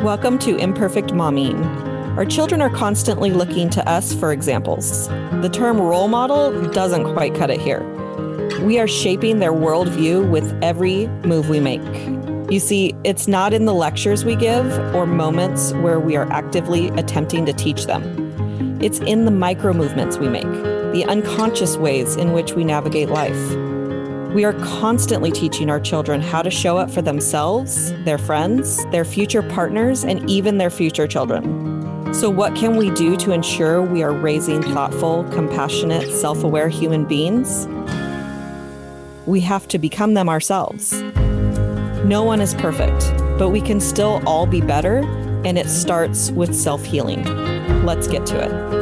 Welcome to Imperfect Momming. Our children are constantly looking to us for examples. The term role model doesn't quite cut it here. We are shaping their worldview with every move we make. You see, it's not in the lectures we give or moments where we are actively attempting to teach them. It's in the micro movements we make, the unconscious ways in which we navigate life. We are constantly teaching our children how to show up for themselves, their friends, their future partners, and even their future children. So what can we do to ensure we are raising thoughtful, compassionate, self-aware human beings? We have to become them ourselves. No one is perfect, but we can still all be better, and it starts with self-healing. Let's get to it.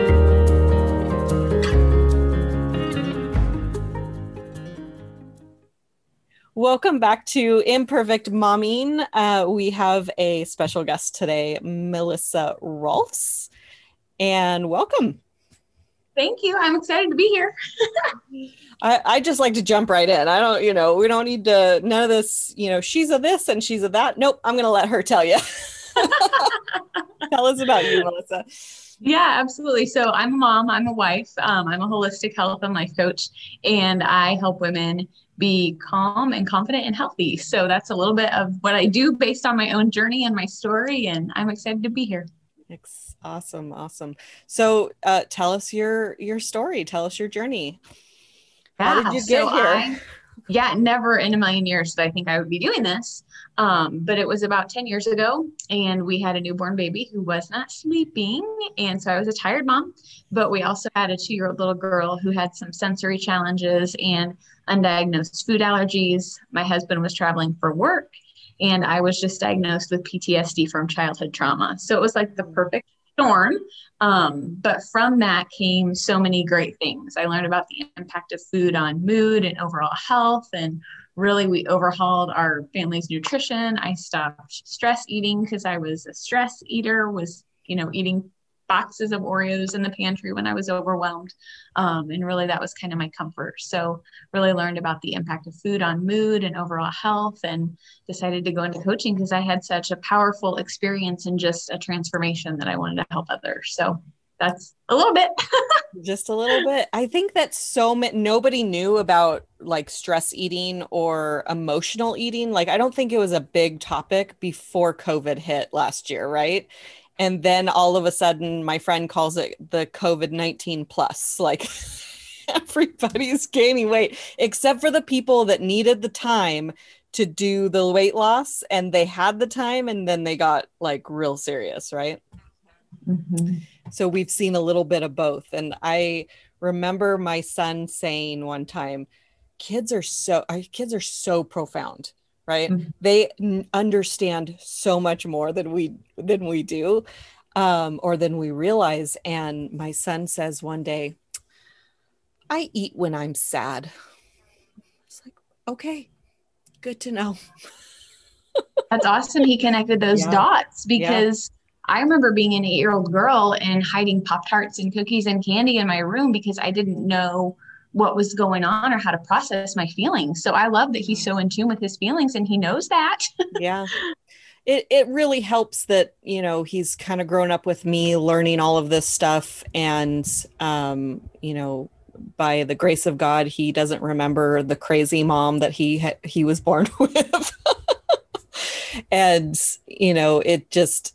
Welcome back to Imperfect Momming. We have a special guest today, Melissa Rolfs, and welcome. Thank you. I'm excited to be here. I just like to jump right in. We don't need to, none of this, she's a this and she's a that. Nope, I'm going to let her tell you. Tell us about you, Melissa. Yeah, absolutely. So I'm a mom, I'm a wife, I'm a holistic health and life coach, and I help women be calm and confident and healthy. So that's a little bit of what I do based on my own journey and my story, and I'm excited to be here. Awesome. So tell us your story. Tell us your journey. How did you get here? Never in a million years did I think I would be doing this. But it was about 10 years ago, and we had a newborn baby who was not sleeping. And so I was a tired mom, but we also had a 2-year-old little girl who had some sensory challenges and undiagnosed food allergies. My husband was traveling for work, and I was just diagnosed with PTSD from childhood trauma. So it was like the perfect storm. But from that came so many great things. I learned about the impact of food on mood and overall health. And really, we overhauled our family's nutrition. I stopped stress eating because I was a stress eater, eating boxes of Oreos in the pantry when I was overwhelmed. And really, that was kind of my comfort. So really learned about the impact of food on mood and overall health, and decided to go into coaching because I had such a powerful experience and just a transformation that I wanted to help others. So that's a little bit. Just a little bit. I think that nobody knew about like stress eating or emotional eating. Like, I don't think it was a big topic before COVID hit last year, right? And then all of a sudden, my friend calls it the COVID-19 plus. Like, everybody's gaining weight, except for the people that needed the time to do the weight loss, and they had the time, and then they got like real serious, right? Mm-hmm. So we've seen a little bit of both. And I remember my son saying one time, kids are so profound, right? Mm-hmm. They understand so much more than we do, or than we realize. And my son says one day, I eat when I'm sad. It's like, okay, good to know. That's awesome. He connected those dots because I remember being an 8-year-old girl and hiding Pop-Tarts and cookies and candy in my room because I didn't know what was going on or how to process my feelings. So I love that he's so in tune with his feelings, and he knows that. Yeah. It really helps that, he's kind of grown up with me learning all of this stuff. And, by the grace of God, he doesn't remember the crazy mom that he was born with. And, it just,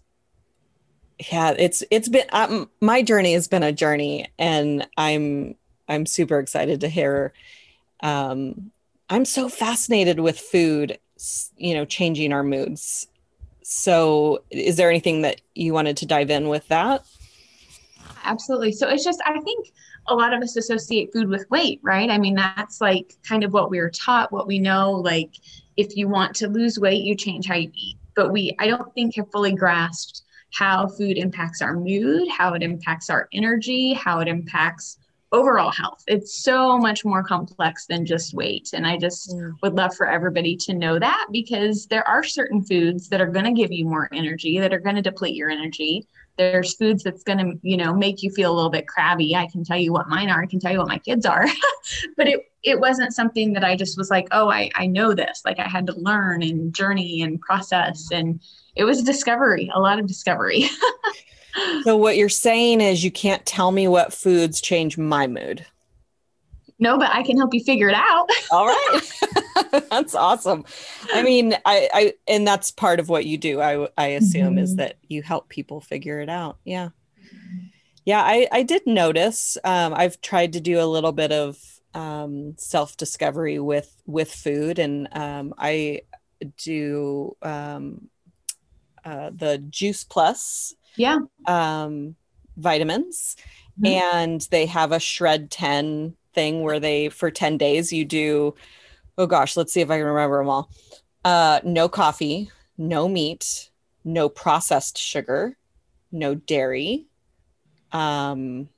it's been, my journey has been a journey, and I'm super excited to hear. I'm so fascinated with food, changing our moods. So is there anything that you wanted to dive in with that? Absolutely. So it's just, I think a lot of us associate food with weight, right? I mean, that's like kind of what we were taught, what we know, like if you want to lose weight, you change how you eat. But I don't think have fully grasped how food impacts our mood, how it impacts our energy, how it impacts overall health. It's so much more complex than just weight. And I just would love for everybody to know that, because there are certain foods that are going to give you more energy, that are going to deplete your energy. There's foods that's going to, make you feel a little bit crabby. I can tell you what mine are. I can tell you what my kids are. But it wasn't something that I just was like, oh, I know this. Like I had to learn and journey and process. And it was discovery, a lot of discovery. So what you're saying is you can't tell me what foods change my mood. No, but I can help you figure it out. All right. That's awesome. I mean, and that's part of what you do. I assume is that you help people figure it out. Yeah. Yeah. I did notice, I've tried to do a little bit of, self-discovery with food. And, I do, the Juice Plus, Yeah. vitamins, and they have a Shred 10 thing where they, for 10 days, you do, oh gosh, let's see if I can remember them all. No coffee, no meat, no processed sugar, no dairy, and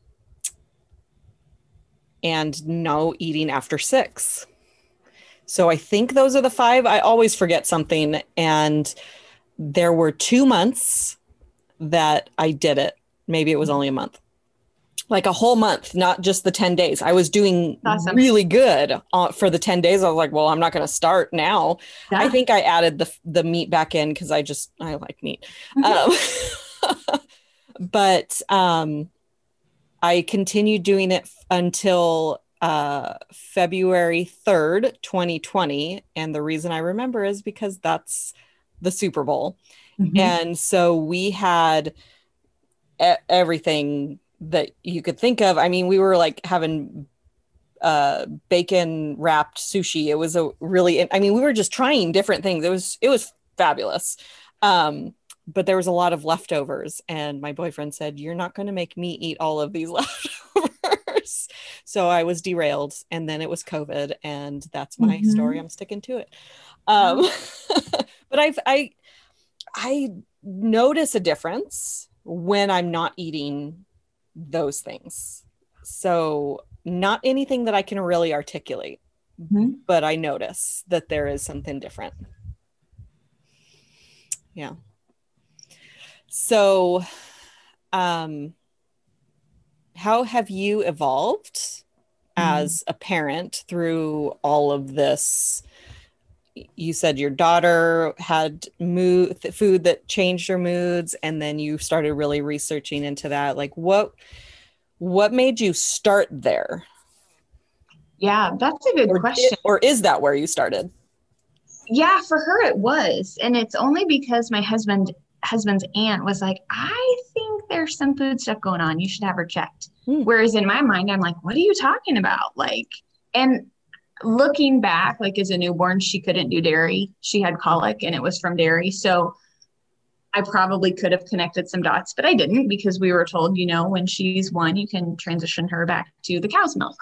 no eating after 6. So I think those are the 5. I always forget something. And there were 2 months that I did it. Maybe it was only a month. Like a whole month, not just the 10 days. I was doing really good for the 10 days. I was like, well, I'm not going to start now. Yeah. I think I added the meat back in because I like meat. But I continued doing it until February 3rd, 2020. And the reason I remember is because that's the Super Bowl. And so we had everything that you could think of. I mean, we were like having bacon wrapped sushi. It was we were just trying different things. It was fabulous. But there was a lot of leftovers, and my boyfriend said, "You're not going to make me eat all of these leftovers." So I was derailed, and then it was COVID, and that's my story. I'm sticking to it. But I notice a difference when I'm not eating those things. So not anything that I can really articulate, but I notice that there is something different. Yeah. So, how have you evolved as a parent through all of this? You said your daughter had food that changed her moods, and then you started really researching into that. Like what made you start there? Yeah, that's a good question. Or is that where you started? Yeah, for her it was. And it's only because my husband's aunt was like, I think there's some food stuff going on. You should have her checked. Whereas in my mind, I'm like, what are you talking about? Like, and looking back, like as a newborn, she couldn't do dairy. She had colic and it was from dairy. So I probably could have connected some dots, but I didn't, because we were told, when she's 1, you can transition her back to the cow's milk.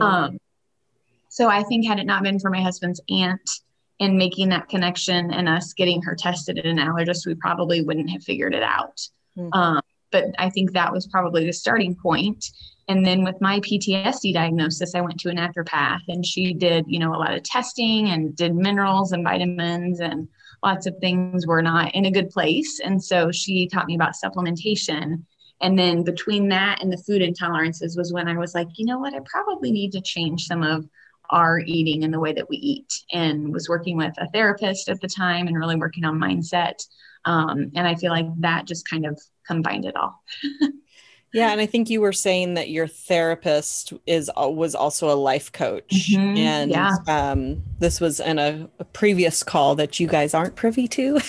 So I think had it not been for my husband's aunt and making that connection and us getting her tested at an allergist, we probably wouldn't have figured it out. But I think that was probably the starting point. And then with my PTSD diagnosis, I went to a naturopath, and she did, a lot of testing and did minerals and vitamins, and lots of things were not in a good place. And so she taught me about supplementation. And then between that and the food intolerances was when I was like, you know what, I probably need to change some of our eating and the way that we eat, and was working with a therapist at the time and really working on mindset. And I feel like that just kind of combined it all. Yeah. And I think you were saying that your therapist was also a life coach. And this was in a previous call that you guys aren't privy to.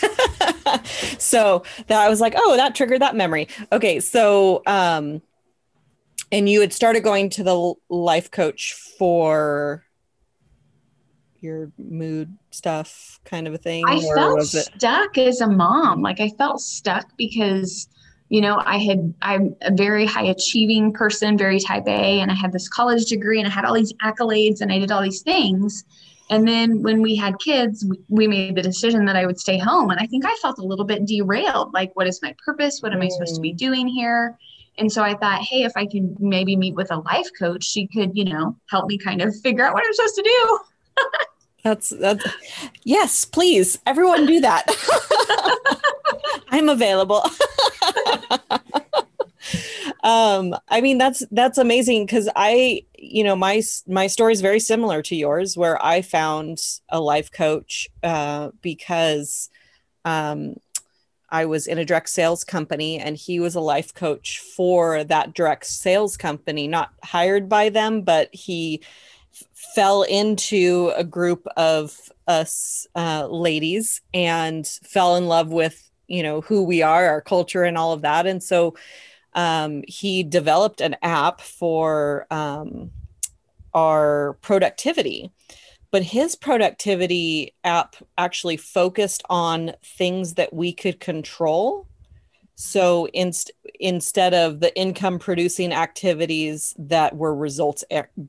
So that I was like, oh, that triggered that memory. Okay. So, and you had started going to the life coach for your mood stuff kind of a thing? I felt stuck as a mom. Like I felt stuck because, I'm a very high achieving person, very type A, and I had this college degree and I had all these accolades and I did all these things. And then when we had kids, we made the decision that I would stay home. And I think I felt a little bit derailed. Like, what is my purpose? What am I supposed to be doing here? And so I thought, hey, if I can maybe meet with a life coach, she could, help me kind of figure out what I'm supposed to do. That's yes, please. Everyone do that. I'm available. I mean, that's amazing. Cause my story is very similar to yours, where I found a life coach because I was in a direct sales company and he was a life coach for that direct sales company, not hired by them, but he fell into a group of us ladies and fell in love with, who we are, our culture and all of that. And so he developed an app for our productivity. But his productivity app actually focused on things that we could control. So instead of the income producing activities that were results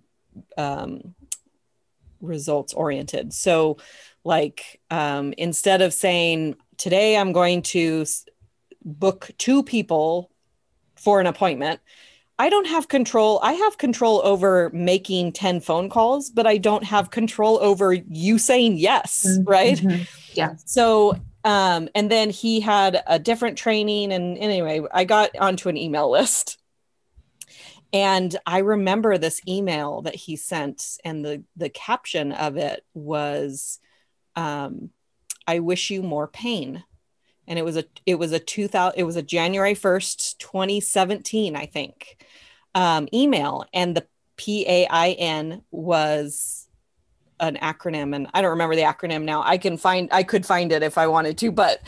oriented. So like instead of saying, today I'm going to book 2 people for an appointment, I don't have control. I have control over making 10 phone calls, but I don't have control over you saying yes, right? Mm-hmm. Yeah. So, and then he had a different training. And anyway, I got onto an email list. And I remember this email that he sent, and the caption of it was, I wish you more pain. And it was a January 1st, 2017, I think, email. And the PAIN was an acronym, and I don't remember the acronym now. I could find it if I wanted to, but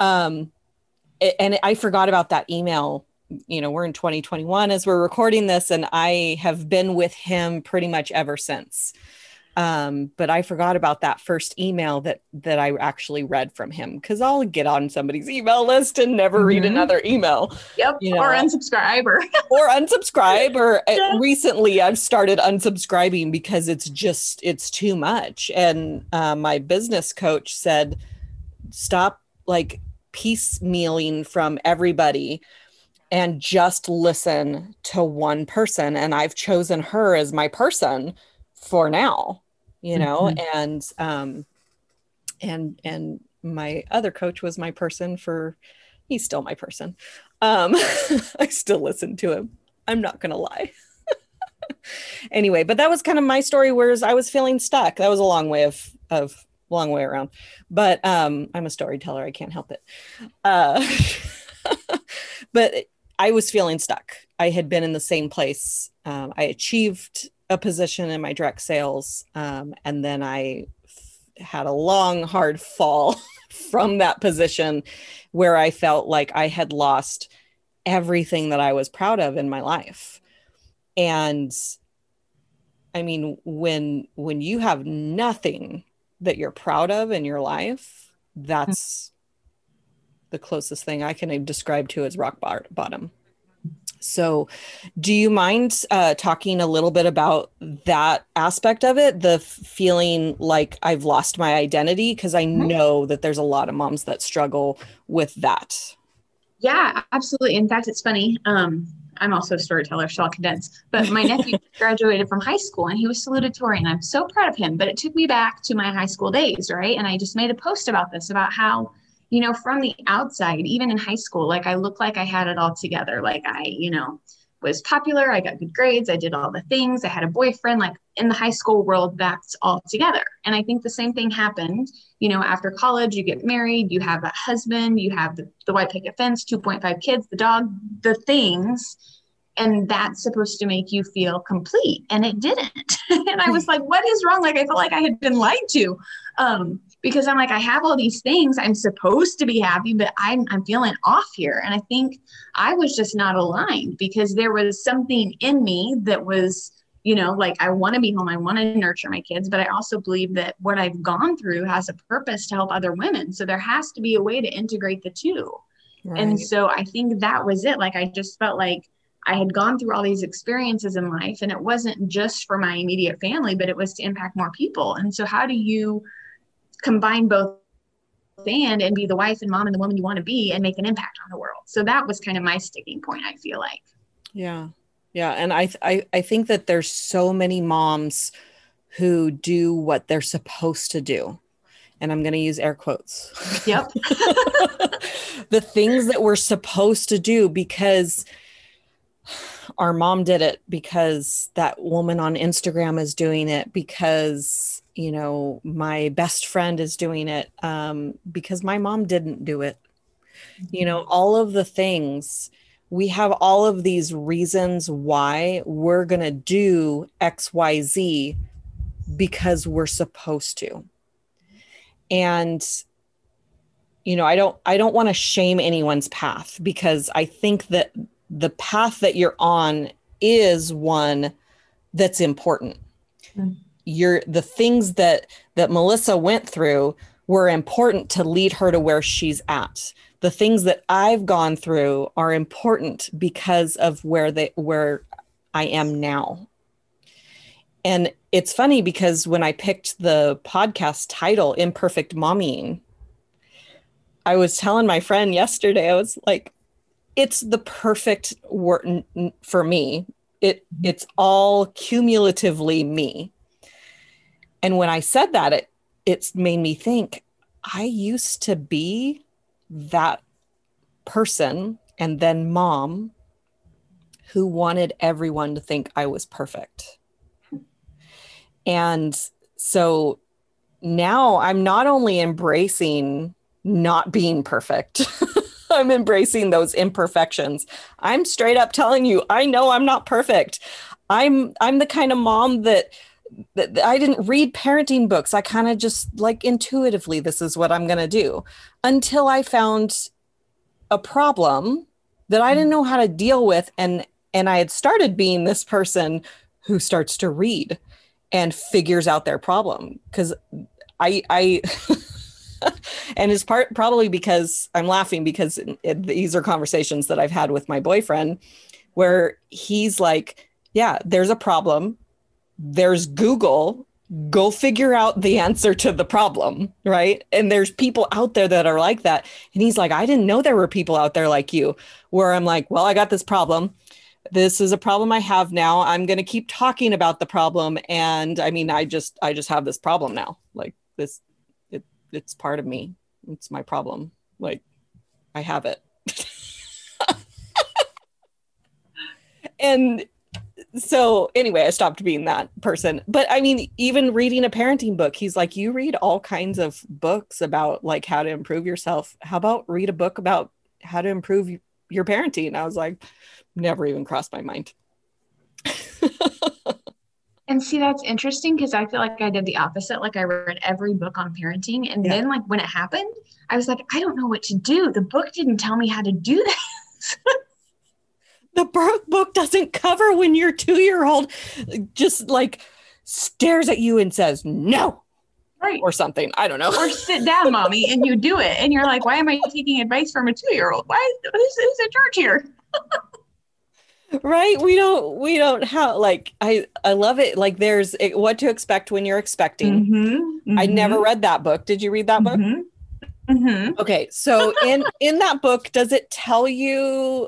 I forgot about that email. We're in 2021 as we're recording this, and I have been with him pretty much ever since. But I forgot about that first email that I actually read from him, because I'll get on somebody's email list and never read another email. Yep. Or unsubscribe or yeah. Recently I've started unsubscribing because it's too much. And my business coach said, stop like piecemealing from everybody and just listen to one person. And I've chosen her as my person for now. And my other coach was my person he's still my person. I still listen to him. I'm not going to lie. Anyway, but that was kind of my story, whereas I was feeling stuck. That was a long way around, but I'm a storyteller. I can't help it. But I was feeling stuck. I had been in the same place. I achieved a position in my direct sales. And then I had a long, hard fall from that position where I felt like I had lost everything that I was proud of in my life. And I mean, when you have nothing that you're proud of in your life, that's the closest thing I can describe to as rock bottom. So do you mind talking a little bit about that aspect of it, the feeling like I've lost my identity? Because I know that there's a lot of moms that struggle with that. Yeah, absolutely. In fact, it's funny. I'm also a storyteller, so I'll condense. But my nephew graduated from high school and he was salutatorian. And I'm so proud of him. But it took me back to my high school days, right? And I just made a post about this, about how, from the outside, even in high school, like I looked like I had it all together. Like I, was popular. I got good grades. I did all the things. I had a boyfriend. Like in the high school world, that's all together. And I think the same thing happened, after college. You get married, you have a husband, you have the white picket fence, 2.5 kids, the dog, the things. And that's supposed to make you feel complete. And it didn't. And I was like, what is wrong? Like, I felt like I had been lied to. Because I'm like, I have all these things. I'm supposed to be happy, but I'm feeling off here. And I think I was just not aligned, because there was something in me that was, like, I want to be home. I want to nurture my kids, but I also believe that what I've gone through has a purpose to help other women. So there has to be a way to integrate the two. Right. And so I think that was it. Like, I just felt like I had gone through all these experiences in life, and it wasn't just for my immediate family, but it was to impact more people. And so how do you combine both and be the wife and mom and the woman you want to be and make an impact on the world? So that was kind of my sticking point, I feel like. Yeah. Yeah. And I think that there's so many moms who do what they're supposed to do. And I'm going to use air quotes. Yep. The things that we're supposed to do, because our mom did it because that woman on Instagram is doing it, because, you know, my best friend is doing it, because my mom didn't do it. You know, all of the things, we have all of these reasons why we're going to do XYZ because we're supposed to. And, you know, I don't want to shame anyone's path, because I think that the path that you're on is one that's important. The things that Melissa went through were important to lead her to where she's at. The things that I've gone through are important because of where I am now. And it's funny because when I picked the podcast title, Imperfect Mommying, I was telling my friend yesterday, I was like, it's the perfect word for me. It's all cumulatively me. And when I said that, it's made me think, I used to be that person and then mom who wanted everyone to think I was perfect. And so now I'm not only embracing not being perfect, I'm embracing those imperfections. I'm straight up telling you, I know I'm not perfect. I'm the kind of mom that I didn't read parenting books. I kind of just like intuitively, this is what I'm going to do, until I found a problem that I didn't know how to deal with. And I had started being this person who starts to read and figures out their problem. Because I and it's probably because I'm laughing, because these are conversations that I've had with my boyfriend where he's like, yeah, there's a problem. There's Google, go figure out the answer to the problem, right? And there's people out there that are like that. And he's like, I didn't know there were people out there like you, where I'm like, well, I got this problem. This is a problem I have now. I'm going to keep talking about the problem. And I mean, I just have this problem now. Like this, it's part of me. It's my problem. Like I have it. And so anyway, I stopped being that person. But I mean, even reading a parenting book, he's like, you read all kinds of books about like how to improve yourself. How about read a book about how to improve your parenting? And I was like, never even crossed my mind. And see, that's interesting because I feel like I did the opposite. Like I read every book on parenting. And then like when it happened, I was like, I don't know what to do. The book didn't tell me how to do this. The book doesn't cover when your 2-year-old just like stares at you and says, no, right, or something. I don't know. Or sit down, mommy, and you do it. And you're like, why am I taking advice from a 2-year-old? Why is in charge here? Right. We don't have like, I love it. Like there's What to Expect When You're Expecting. I never read that book. Did you read that book? Okay. So in that book, does it tell you,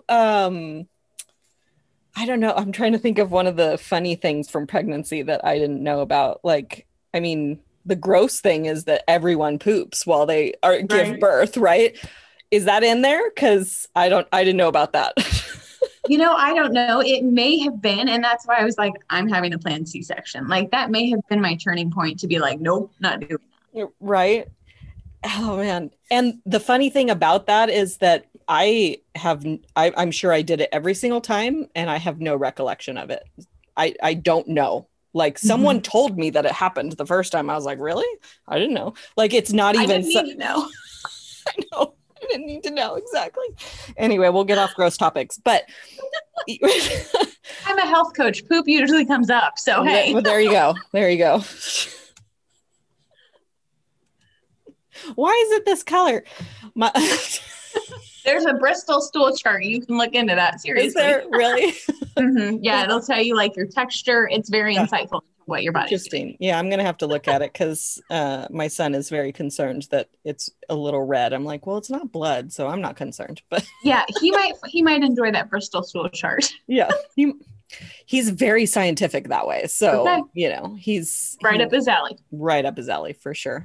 I don't know. I'm trying to think of one of the funny things from pregnancy that I didn't know about. Like, I mean, the gross thing is that everyone poops while they give birth, right? Is that in there? Because I didn't know about that. You know, I don't know. It may have been, and that's why I was like, I'm having a planned C-section. Like that may have been my turning point to be like, nope, not doing that. Right. Oh man. And the funny thing about that is that I'm sure I did it every single time and I have no recollection of it. I don't know. Like someone told me that it happened the first time. I was like, really? I didn't know. Like it's not even. I didn't need to know. I know. I didn't need to know exactly. Anyway, we'll get off gross topics, but I'm a health coach. Poop usually comes up. So hey. Well, there you go. There you go. Why is it this color? There's a Bristol stool chart. You can look into that. Seriously. Is there really? Yeah, it'll tell you like your texture. It's very insightful into what your body's interesting. Yeah, I'm gonna have to look at it because my son is very concerned that it's a little red. I'm like, well, it's not blood, so I'm not concerned. But yeah, he might enjoy that Bristol stool chart. Yeah, he's very scientific that way. So you know, he's up his alley. Right up his alley for sure.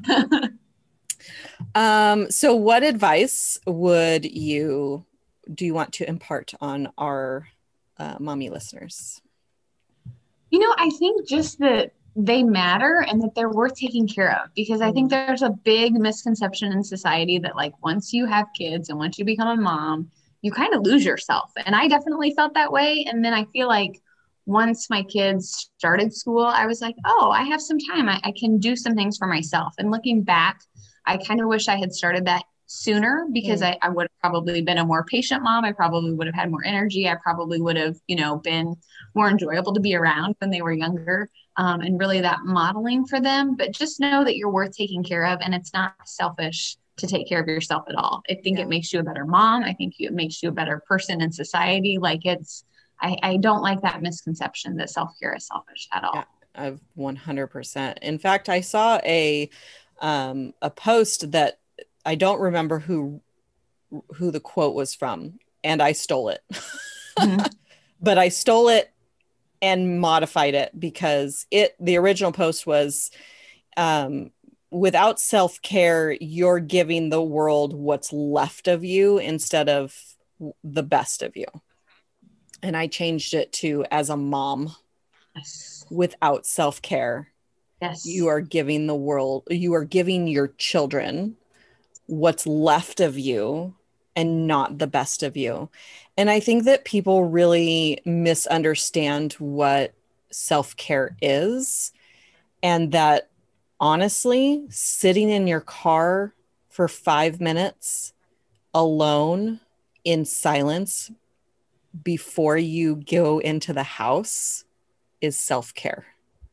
So what advice do you want to impart on our mommy listeners? I think just that they matter and that they're worth taking care of, because I think there's a big misconception in society that like once you have kids and once you become a mom, you kind of lose yourself. And I definitely felt that way. And then I feel like once my kids started school, I was like, oh, I have some time. I can do some things for myself. And looking back, I kind of wish I had started that sooner, because I would have probably been a more patient mom. I probably would have had more energy. I probably would have, been more enjoyable to be around when they were younger, and really that modeling for them. But just know that you're worth taking care of, and it's not selfish to take care of yourself at all. I think it makes you a better mom. I think it makes you a better person in society. Like I don't like that misconception that self-care is selfish at all. Yeah, 100%. In fact, I saw a post that I don't remember who the quote was from, and I stole it. But I stole it and modified it, because the original post was, without self-care, you're giving the world what's left of you instead of the best of you. And I changed it to, as a mom, without self-care, you are giving the world, you are giving your children what's left of you and not the best of you. And I think that people really misunderstand what self-care is, and that honestly, sitting in your car for 5 minutes alone in silence before you go into the house is self-care.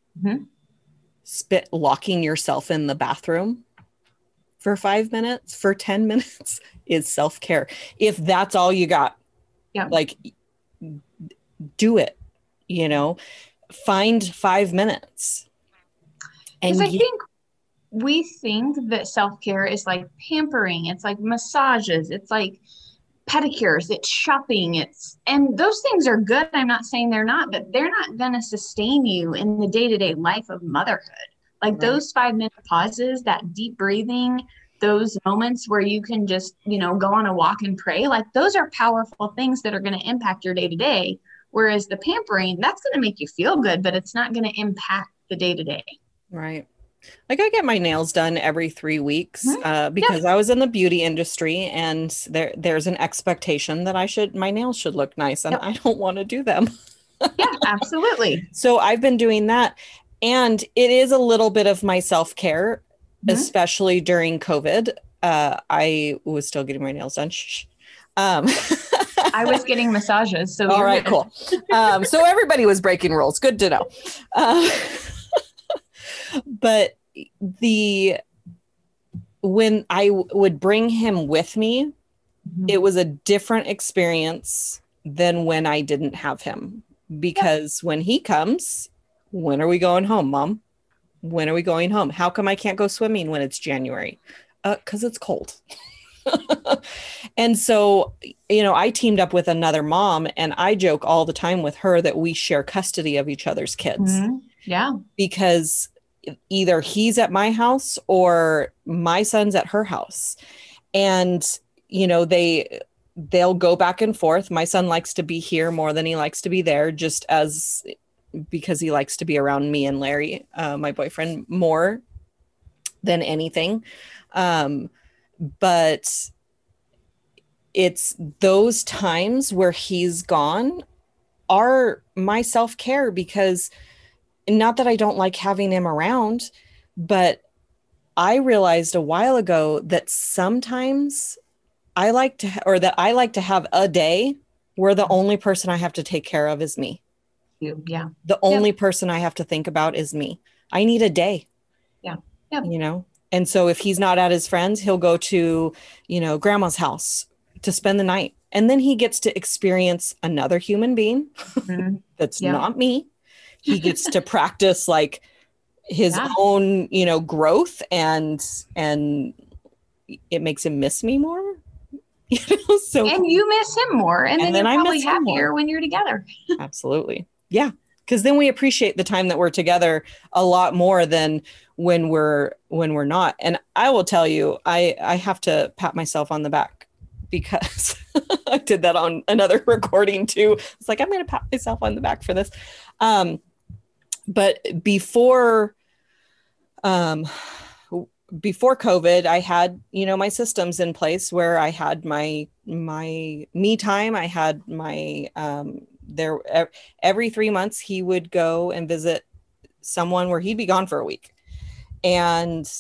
Locking yourself in the bathroom for 5 minutes, for 10 minutes is self-care. If that's all you got, like, do it, find 5 minutes. And I think we think that self-care is like pampering. It's like massages. It's like pedicures. It's shopping. And those things are good. I'm not saying they're not, but they're not going to sustain you in the day-to-day life of motherhood. Like those 5-minute pauses, that deep breathing, those moments where you can just, go on a walk and pray, like those are powerful things that are going to impact your day-to-day. Whereas the pampering, that's going to make you feel good, but it's not going to impact the day-to-day. Right. Like I get my nails done every 3 weeks because I was in the beauty industry, and there's an expectation that my nails should look nice, and I don't want to do them. Yeah, absolutely. So I've been doing that. And it is a little bit of my self-care, especially during COVID. I was still getting my nails done. I was getting massages. So all right, cool. So everybody was breaking rules. Good to know. But when I would bring him with me, it was a different experience than when I didn't have him, because when he comes, when are we going home, Mom? When are we going home? How come I can't go swimming when it's January? 'Cause it's cold. And so, I teamed up with another mom, and I joke all the time with her that we share custody of each other's kids. Yeah. Because either he's at my house or my son's at her house. And, they'll go back and forth. My son likes to be here more than he likes to be there, because he likes to be around me and Larry, my boyfriend, more than anything. But it's those times where he's gone are my self-care, because not that I don't like having him around, but I realized a while ago that sometimes I like to have a day where the only person I have to take care of is me. Yeah. The only person I have to think about is me. I need a day. Yeah. And so if he's not at his friends, he'll go to, grandma's house to spend the night. And then he gets to experience another human being that's not me. He gets to practice like his own, growth, and it makes him miss me more. So, and you miss him more, and then you're probably happier when you're together. Absolutely. Yeah. Because then we appreciate the time that we're together a lot more than when we're not. And I will tell you, I have to pat myself on the back, because I did that on another recording too. It's like, I'm going to pat myself on the back for this. But before COVID, I had, my systems in place where I had my me time. I had my, every 3 months he would go and visit someone where he'd be gone for a week. And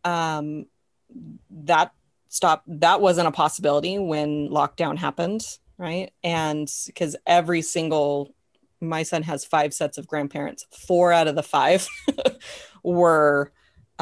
that stopped. That wasn't a possibility when lockdown happened. Right. And because my son has 5 sets of grandparents, 4 out of the 5 were,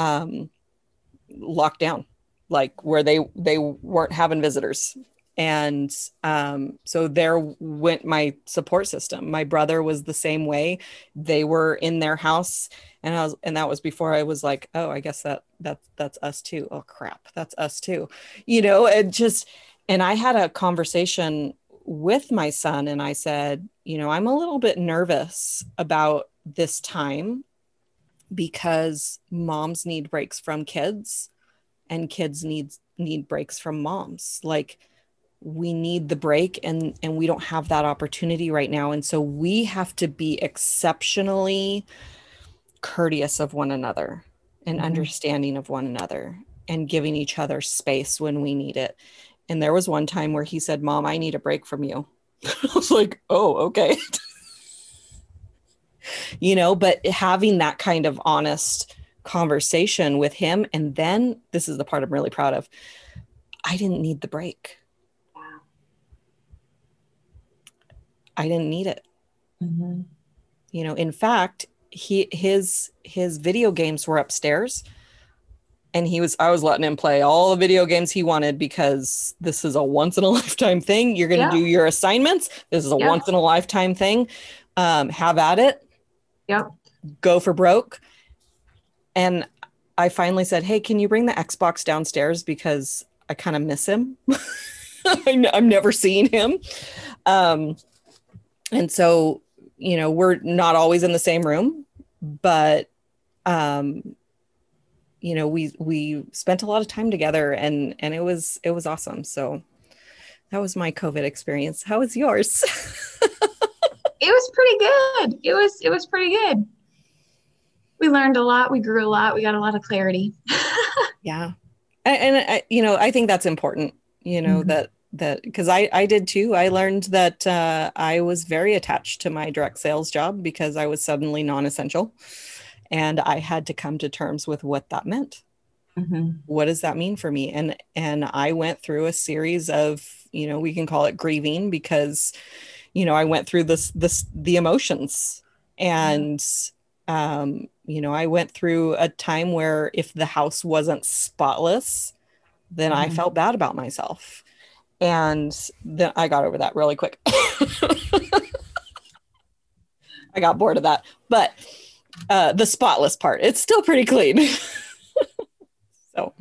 locked down, like where they weren't having visitors. And so there went my support system. My brother was the same way. They were in their house, and that was before I was like, oh, I guess that's us too. Oh crap, that's us too. And I had a conversation with my son, and I said, I'm a little bit nervous about this time, because moms need breaks from kids and kids need breaks from moms. Like, we need the break, and we don't have that opportunity right now. And so we have to be exceptionally courteous of one another and understanding of one another and giving each other space when we need it. And there was one time where he said, Mom, I need a break from you. I was like, oh, okay. But having that kind of honest conversation with him. And then this is the part I'm really proud of. I didn't need the break. Wow. I didn't need it. Mm-hmm. In fact, his video games were upstairs, and I was letting him play all the video games he wanted, because this is a once in a lifetime thing. You're going to do your assignments. This is a once in a lifetime thing. Have at it. Yep. Go for broke. And I finally said, hey, can you bring the Xbox downstairs? Because I kind of miss him. I'm never seeing him. And so, we're not always in the same room, but, we spent a lot of time together, and it was awesome. So that was my COVID experience. How was yours? It was pretty good. It was pretty good. We learned a lot. We grew a lot. We got a lot of clarity. Yeah. And I think that's important, that because I did too. I learned that I was very attached to my direct sales job because I was suddenly non-essential, and I had to come to terms with what that meant. Mm-hmm. What does that mean for me? And I went through a series of, we can call it grieving, because, I went through the emotions, and, I went through a time where if the house wasn't spotless, then I felt bad about myself. And then I got over that really quick. I got bored of that, but the spotless part, it's still pretty clean. So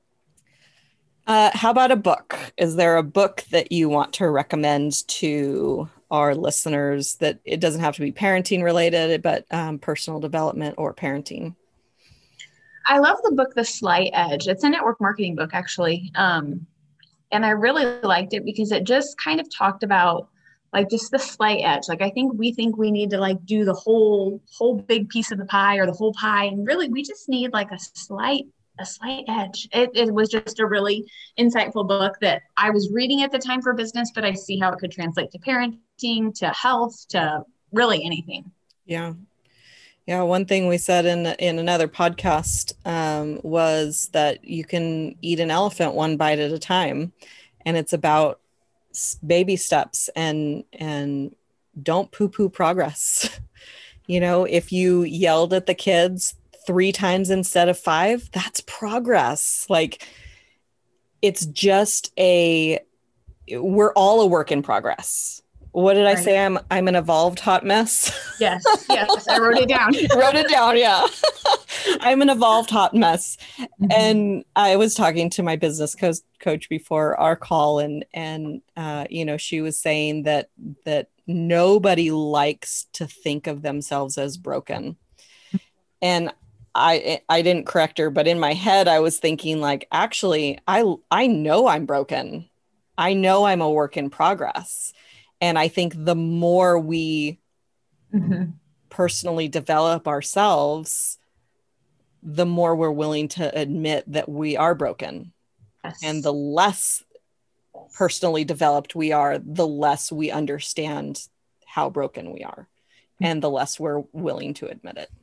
how about a book? Is there a book that you want to recommend to our listeners, that it doesn't have to be parenting related, but personal development or parenting? I love the book, The Slight Edge. It's a network marketing book, actually. And I really liked it because it just kind of talked about like just the slight edge. Like, I think we need to like do the whole big piece of the pie or the whole pie. And really, we just need like a slight edge. It was just a really insightful book that I was reading at the time for business, but I see how it could translate to parenting, to health, to really anything. Yeah. Yeah. One thing we said in another podcast was that you can eat an elephant one bite at a time, and it's about baby steps, and don't poo-poo progress. If you yelled at the kids 3 times instead of 5, that's progress. Like, it's just we're all a work in progress. What did I say? I'm an evolved hot mess. Yes. I wrote it down. Wrote it down. Yeah. I'm an evolved hot mess. Mm-hmm. And I was talking to my business coach before our call, and she was saying that nobody likes to think of themselves as broken. And I didn't correct her, but in my head, I was thinking like, actually, I know I'm broken. I know I'm a work in progress. And I think the more we personally develop ourselves, the more we're willing to admit that we are broken. Yes. And the less personally developed we are, the less we understand how broken we are, and the less we're willing to admit it.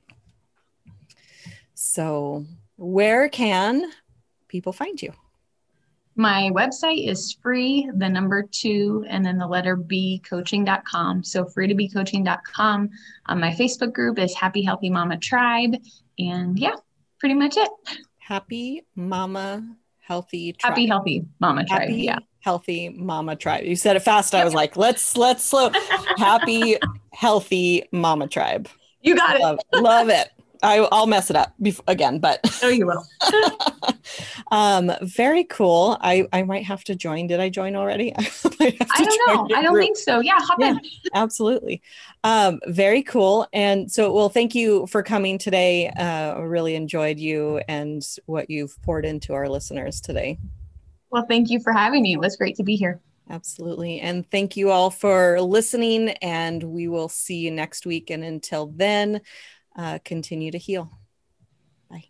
So where can people find you? My website is free, the number 2, and then the letter B, coaching.com. So freetobecoaching.com. My Facebook group is Happy Healthy Mama Tribe. And yeah, pretty much it. Happy Mama Healthy Tribe. Happy Healthy Mama Tribe. Happy Yeah. Healthy Mama Tribe. You said it fast. I was like, let's slow. Happy Healthy Mama Tribe. You got it. Love it. I'll mess it up again, but oh, you will. Very cool. I might have to join. Did I join already? I don't know. I don't think so. Yeah, hop in. Absolutely. Very cool. And so, well, thank you for coming today. I really enjoyed you and what you've poured into our listeners today. Well, thank you for having me. It was great to be here. Absolutely. And thank you all for listening, and we will see you next week. And until then, continue to heal. Bye.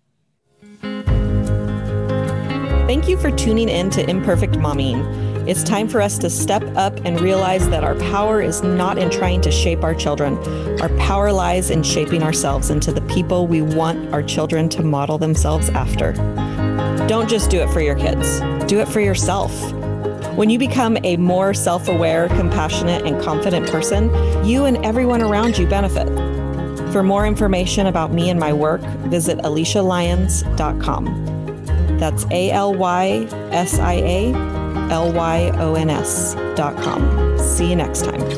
Thank you for tuning in to Imperfect Momming. It's time for us to step up and realize that our power is not in trying to shape our children. Our power lies in shaping ourselves into the people we want our children to model themselves after. Don't just do it for your kids. Do it for yourself. When you become a more self-aware, compassionate, and confident person, you and everyone around you benefit. For more information about me and my work, visit AlysiaLyons.com. That's AlysiaLyons.com. See you next time.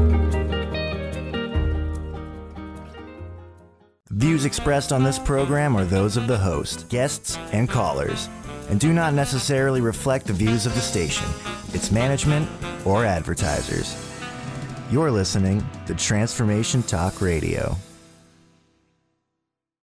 Views expressed on this program are those of the host, guests, and callers, and do not necessarily reflect the views of the station, its management, or advertisers. You're listening to Transformation Talk Radio.